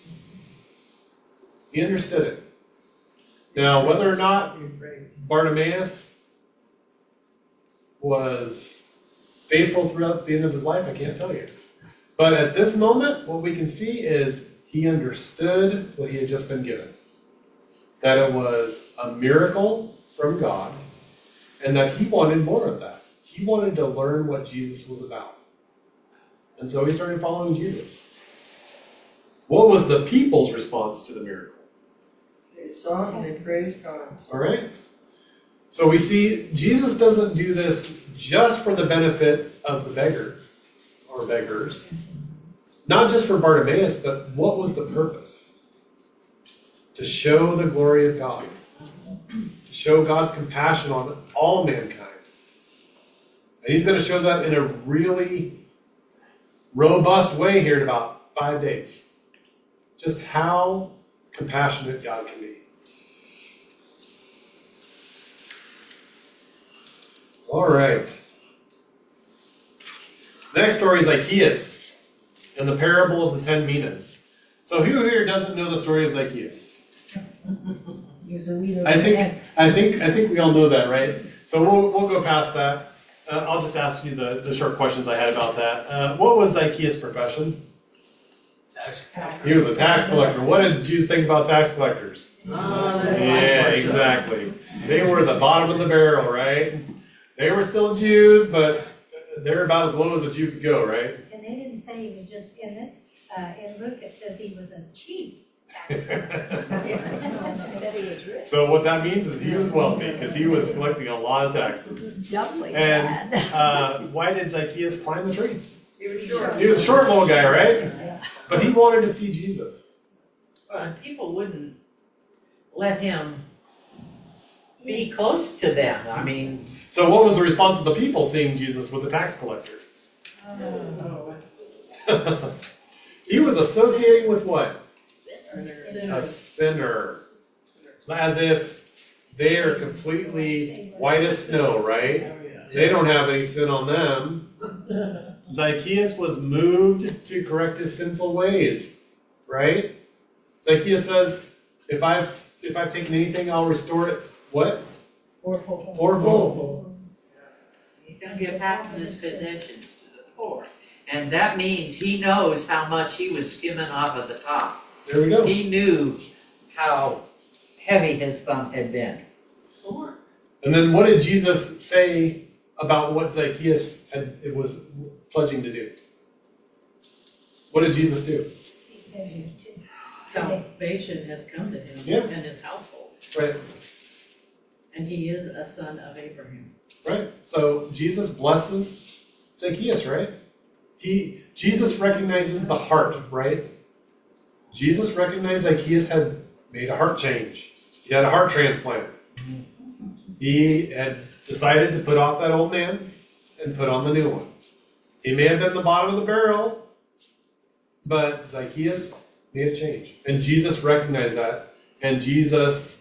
Speaker 1: He understood it. Now, whether or not Bartimaeus was faithful throughout the end of his life, I can't tell you. But at this moment, what we can see is he understood what he had just been given. That it was a miracle from God, and that he wanted more of that. He wanted to learn what Jesus was about. And so he started following Jesus. What was the people's response to the miracle?
Speaker 2: They saw it and they praised God.
Speaker 1: All right? So we see Jesus doesn't do this just for the benefit of the beggar or beggars. Not just for Bartimaeus, but what was the purpose? To show the glory of God. To show God's compassion on all mankind. And he's going to show that in a really robust way here in about 5 days. Just how compassionate God can be. All right. Next story is Zacchaeus and the parable of the 10 minas. So who here doesn't know the story of Zacchaeus? I think we all know that, right? So we'll go past that. I'll just ask you the short questions I had about that. What was Zacchaeus' profession? He was a tax collector. What did Jews think about tax collectors? Yeah, exactly. They were the bottom of the barrel, right? They were still Jews, but they're about as low as a Jew could go, right?
Speaker 3: And they didn't say he was just in this. In Luke, it says he was a chief tax collector.
Speaker 1: So what that means is he was wealthy because he was collecting a lot of taxes.
Speaker 3: Doubly
Speaker 1: And why did Zacchaeus climb the tree?
Speaker 2: He was short.
Speaker 1: He was a short little guy, right? But he wanted to see Jesus.
Speaker 2: People wouldn't let him be close to them. I mean,
Speaker 1: So what was the response of the people seeing Jesus with the tax collector? He was associating with what? A sinner. As if they are completely white as snow, right? They don't have any sin on them. Zacchaeus was moved to correct his sinful ways, right? Zacchaeus says, if I've taken anything, I'll restore it. What? Fourfold.
Speaker 2: he's going to give half of his possessions to the poor. And that means he knows how much he was skimming off of the top.
Speaker 1: There we go.
Speaker 2: He knew how heavy his thumb had been.
Speaker 1: And then what did Jesus say about what Zacchaeus was pledging to do? What did Jesus do?
Speaker 3: He said he's
Speaker 4: Salvation has come to him
Speaker 1: Yeah.
Speaker 4: and his household.
Speaker 1: Right.
Speaker 4: And he is a son of Abraham.
Speaker 1: Right. So Jesus blesses Zacchaeus, right? Jesus recognizes the heart, right? Jesus recognized Zacchaeus had made a heart change. He had a heart transplant. He had decided to put off that old man and put on the new one. He may have been the bottom of the barrel, but Zacchaeus made a change. And Jesus recognized that. And Jesus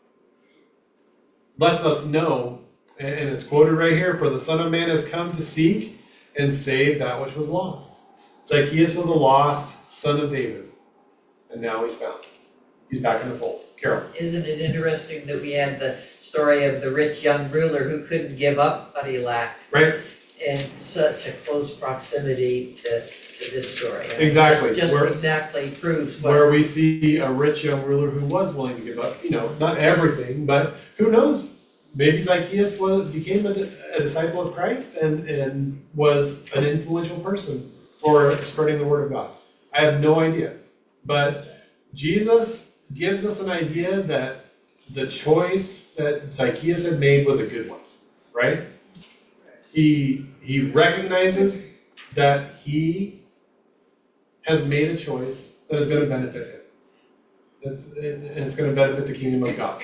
Speaker 1: lets us know, and it's quoted right here, for the Son of Man has come to seek and save that which was lost. Zacchaeus was a lost son of David. And now he's found. He's back in the fold. Carol.
Speaker 2: Isn't it interesting that we had the story of the rich young ruler who couldn't give up what he lacked?
Speaker 1: Right?
Speaker 2: In such a close proximity to this story. I mean,
Speaker 1: Exactly.
Speaker 2: Just exactly proves what...
Speaker 1: Where we see a rich young ruler who was willing to give up, not everything, but who knows? Maybe Zacchaeus became a disciple of Christ and was an influential person for spreading the word of God. I have no idea. But Jesus gives us an idea that the choice that Zacchaeus had made was a good one, right? He recognizes that he has made a choice that is going to benefit him. And it's going to benefit the kingdom of God.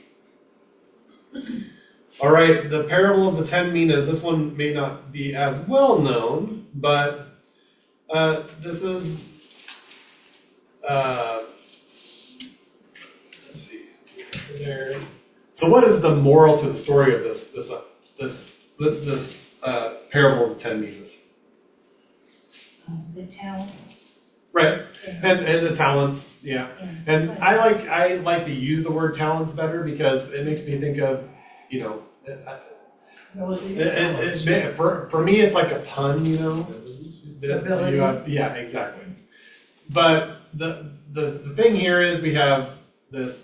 Speaker 1: All right, the parable of the 10 minas. This one may not be as well known, but this is... let's see. There. So, what is the moral to the story of this parable of the 10 minas?
Speaker 3: the talents.
Speaker 1: Right, and the talents, yeah. And I like to use the word talents better because it makes me think of, for me it's like a pun,
Speaker 2: Ability.
Speaker 1: Yeah, exactly. But the thing here is we have this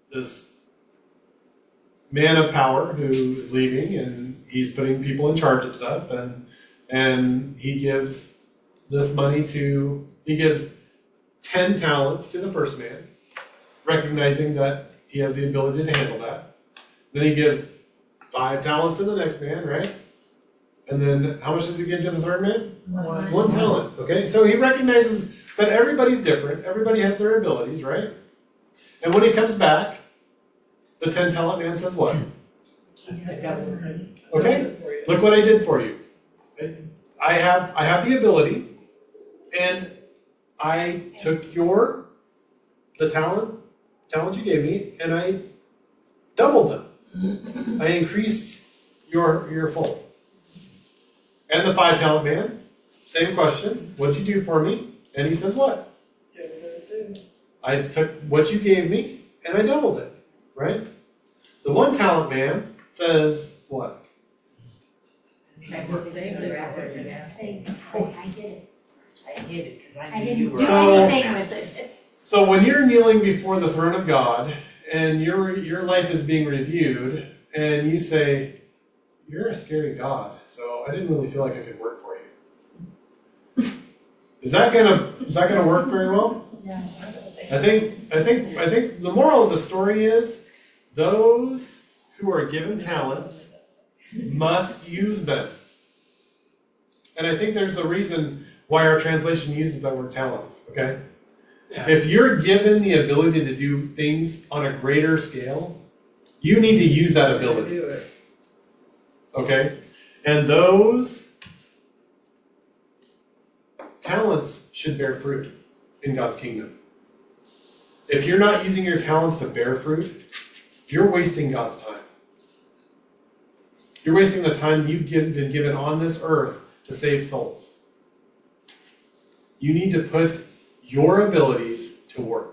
Speaker 1: man of power who is leaving and he's putting people in charge of stuff and he gives this money he gives 10 talents to the first man, recognizing that he has the ability to handle that. Then he gives 5 talents to the next man, right? And then how much does he give to the third man? 1 talent, okay? So he recognizes that everybody's different. Everybody has their abilities, right? And when he comes back, the 10 talent man says what? Okay, look what I did for you. I have the ability, and I took the talent you gave me, and I doubled them. I increased your fold. And the 5 talent man, same question. What'd you do for me? And he says what? I took what you gave me, and I doubled it, right? The 1 talent man says what?
Speaker 3: I did it.
Speaker 2: I hid it because I
Speaker 3: I
Speaker 2: knew
Speaker 3: didn't
Speaker 2: you
Speaker 3: do
Speaker 2: were.
Speaker 3: anything with it.
Speaker 1: So when you're kneeling before the throne of God, and your life is being reviewed, and you say, "You're a scary God, so I didn't really feel like I could work for you." Is that gonna work very well?
Speaker 3: No.
Speaker 1: I think the moral of the story is those who are given talents must use them. And I think there's a reason why our translation uses that word talents, okay?
Speaker 9: Yeah.
Speaker 1: If you're given the ability to do things on a greater scale, you need to use that ability. Okay? And those talents should bear fruit in God's kingdom. If you're not using your talents to bear fruit, you're wasting God's time. You're wasting the time you've been given on this earth to save souls. You need to put your abilities to work.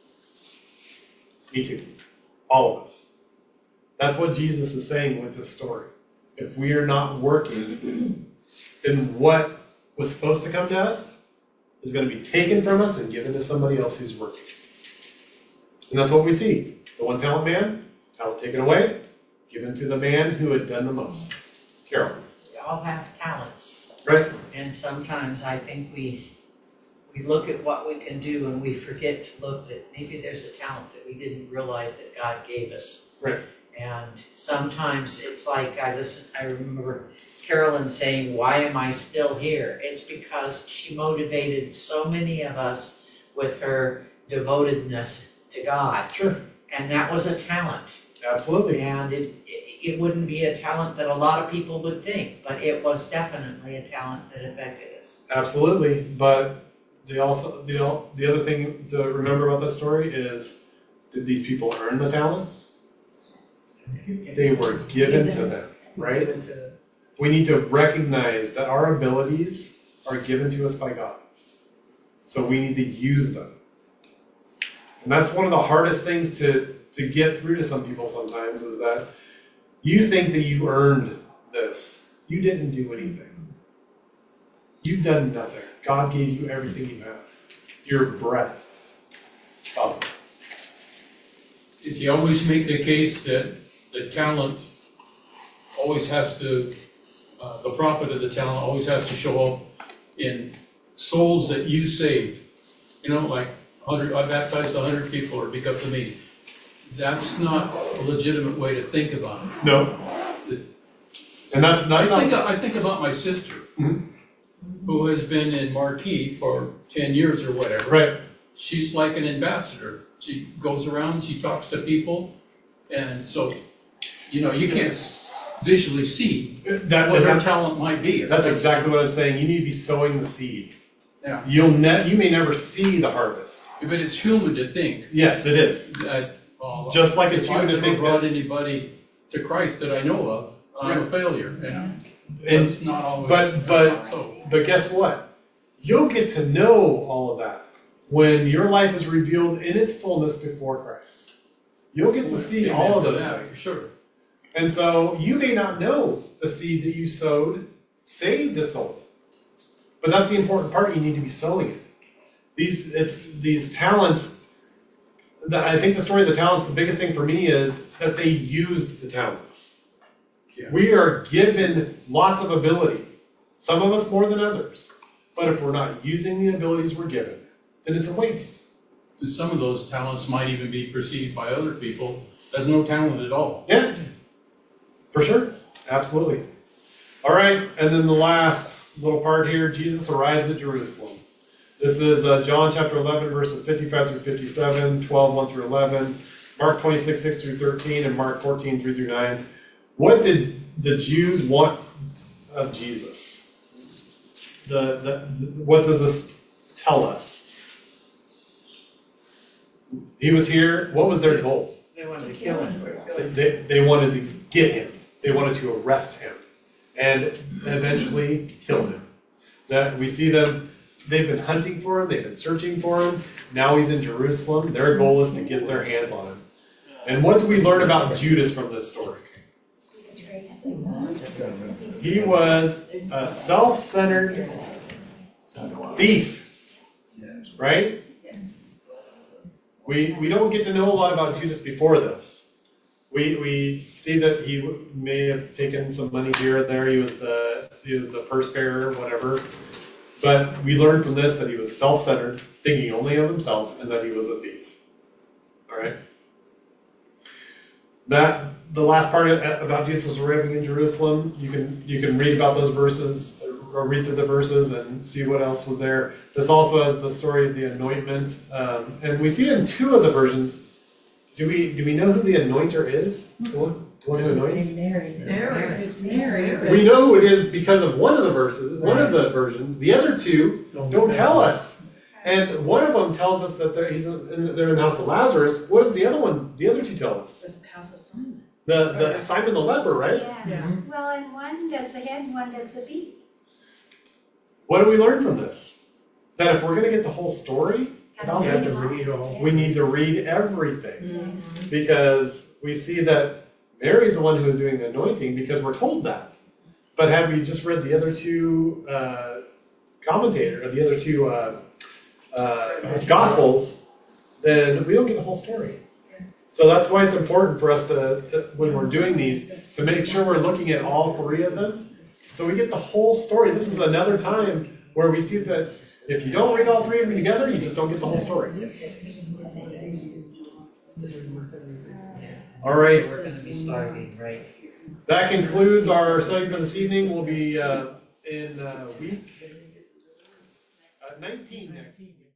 Speaker 1: Me too. All of us. That's what Jesus is saying with this story. If we are not working, then what was supposed to come to us is going to be taken from us and given to somebody else who's working. And that's what we see. The 1 talent man, talent taken away, given to the man who had done the most. Carol.
Speaker 2: We all have talents.
Speaker 1: Right?
Speaker 2: And sometimes I think we look at what we can do and we forget to look that maybe there's a talent that we didn't realize that God gave us.
Speaker 1: Right.
Speaker 2: And sometimes it's like I remember Carolyn saying, "Why am I still here?" It's because she motivated so many of us with her devotedness to God.
Speaker 1: Sure.
Speaker 2: And that was a talent.
Speaker 1: Absolutely.
Speaker 2: And it wouldn't be a talent that a lot of people would think, but it was definitely a talent that affected us.
Speaker 1: Absolutely. But the other thing to remember about that story is, did these people earn the talents? They were given to them, right? We need to recognize that our abilities are given to us by God. So we need to use them. And that's one of the hardest things to get through to some people sometimes, is that you think that you earned this. You didn't do anything. You've done nothing. God gave you everything you have. Your breath.
Speaker 9: If you always make the case that the talent always has to, the profit of the talent always has to show up in souls that you saved. You know, like I baptized 100 people, or because of me. That's not a legitimate way to think about it.
Speaker 1: No. And that's
Speaker 9: I think about my sister, who has been in Marquee for 10 years or whatever.
Speaker 1: Right.
Speaker 9: She's like an ambassador. She goes around, she talks to people, and so, you know, you can't visually see what her talent might be.
Speaker 1: That's exactly what I'm saying. You need to be sowing the seed.
Speaker 9: Yeah.
Speaker 1: You may never see the harvest.
Speaker 9: But it's human to think.
Speaker 1: Yes, it is. Just like it's human to think
Speaker 9: I've never brought anybody to Christ that I know of. I'm a failure. You know? It's not always.
Speaker 1: But guess what? You'll get to know all of that when your life is revealed in its fullness before Christ. You'll get to see all of those things.
Speaker 9: For sure.
Speaker 1: And so you may not know the seed that you sowed saved a soul. But that's the important part. You need to be sowing it. These talents, I think the story of the talents, the biggest thing for me is that they used the talents. Yeah. We are given lots of ability. Some of us more than others. But if we're not using the abilities we're given, then it's a waste.
Speaker 9: Some of those talents might even be perceived by other people as no talent at all.
Speaker 1: Yeah, for sure. Absolutely. All right, and then the last little part here, Jesus arrives at Jerusalem. This is John chapter 11, verses 55 through 57, 12, 1 through 11, Mark 26, 6 through 13, and Mark 14, 3 through 9. What did the Jews want of Jesus? What does this tell us? He was here. What was their goal?
Speaker 2: They wanted to kill him.
Speaker 1: They wanted to get him. They wanted to arrest him and eventually kill him. That we see them. They've been hunting for him. They've been searching for him. Now he's in Jerusalem. Their goal is to get their hands on him. And what do we learn about Judas from this story? He was a self-centered thief, right? We don't get to know a lot about Judas before this. We see that he may have taken some money here and there. He was the purse bearer, whatever. But we learn from this that he was self-centered, thinking only of himself, and that he was a thief. All right. That the last part about Jesus arriving in Jerusalem, you can read about those verses, or read through the verses and see what else was there. This also has the story of the anointment, and we see in two of the versions. Do we know who the anointer is? The one who anoints?
Speaker 10: Mary.
Speaker 4: It's Mary.
Speaker 1: We know who it is because of one of the verses, one of the versions. The other two don't tell us. And one of them tells us that they're in the house of Lazarus. What does the other one? The other two tell us?
Speaker 4: It's House of Simon.
Speaker 1: The Simon the leper, right?
Speaker 3: Yeah. Well, and one does the head and one does the feet.
Speaker 1: What do we learn from this? That if we're going to get the whole story, we need to read everything. Because we see that Mary's the one who is doing the anointing because we're told that. But had we just read the other two commentators, or the other two Gospels, then we don't get the whole story. So that's why it's important for us to when we're doing these, to make sure we're looking at all three of them, so we get the whole story. This is another time where we see that if you don't read all three of them together, you just don't get the whole story. All right.
Speaker 2: So we're going to be starting right here.
Speaker 1: That concludes our study for this evening. We'll be in week 19 next week.